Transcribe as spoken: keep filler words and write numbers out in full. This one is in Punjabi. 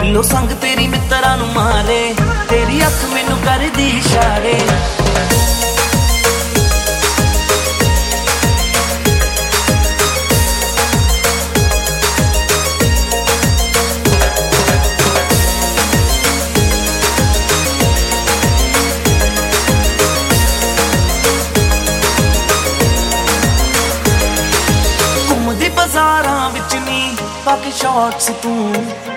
ਦਿਲੋਂ ਸੰਗ ਤੇਰੀ ਮਿੱਤਰਾਂ ਨੂੰ ਮਾਰੇ, ਤੇਰੀ ਅੱਖ ਮੈਨੂੰ ਕਰਦੀ ਇਸ਼ਾਰੇ। ਘੁੰਮਦੀ ਬਾਜ਼ਾਰਾਂ ਵਿੱਚ ਨੀ ਪਾ ਕੇ ਸ਼ਾਰਟਸ ਤੂੰ,